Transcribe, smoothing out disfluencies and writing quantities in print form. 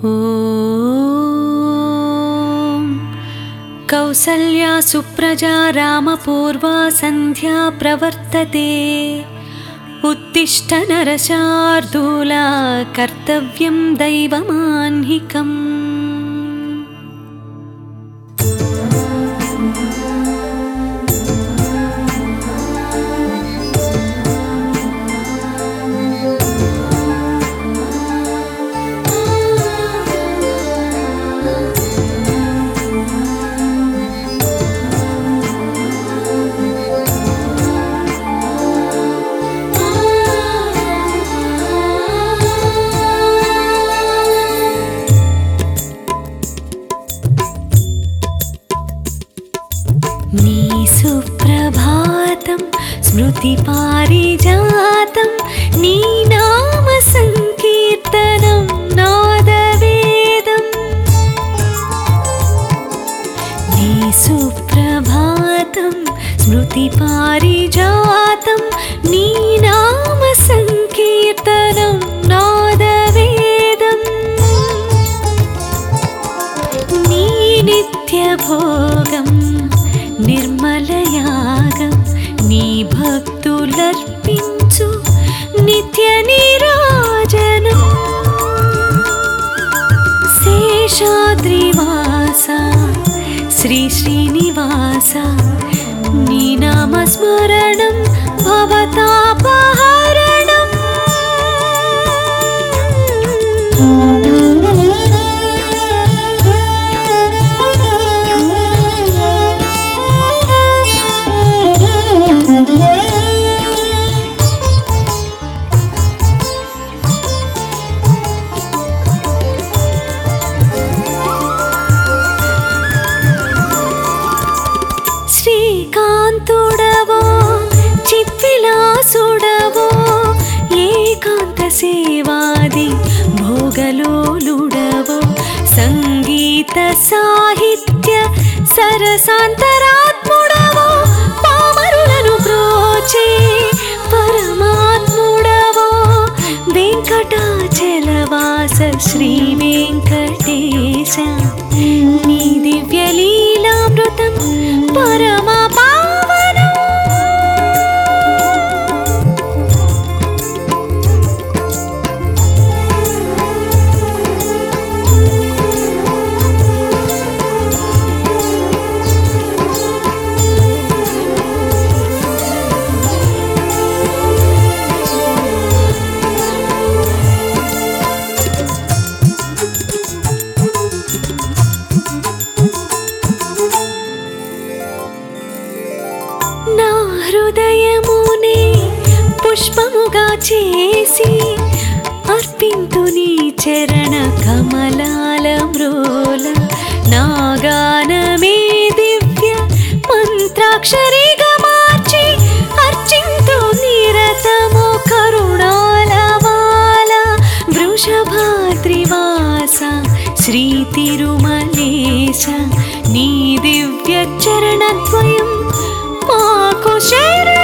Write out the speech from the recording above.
ॐ कौसल्या सुप्रजा रामपूर्वा सन्ध्या प्रवर्तते उत्तिष्ठ नरशार्दूला कर्तव्यं दैवमान्हिकम्। नी सुप्रभातं स्मृतिपारिजातं नी नाम संकीर्तनं नादवेदम्। नी सुप्रभातं स्मृतिपारिजातं नी नाम संकीर्तनं नादवेदम्। नी नित्यभोगं निर्मलयागं नी भक्तुलर्पिंचु नित्य निराजनं। शेषाद्रिवासा श्री श्रीनिवासा नी नामस्मरणं भवतापहरणम्। శ్రీకాంతుడవో చిత్విలాసుడవో ఏకాంత సేవాది భోగలోలుడవో సంగీత సాహిత్య సరసాంతరాత్ముడవో పామరులను బ్రోచే పరమాత్ముడవో వెంకటాచలవాస శ్రీ వెంకటేశ నీ దివ్యలీలామృతం పరమ పావనం। నా హృదయమునే పుష్పముగా చేసి అర్పింతు నీ చరణ కమలాల మ్రోల నా గానమే దివ్య మంత్రాక్షరిగా మార్చి అర్చింతు నిరతము కరుణాల వాల వృషభాద్రివాస శ్రీ తిరుమలేశ నీ దివ్య చరణద్వయం మాకు శరణం।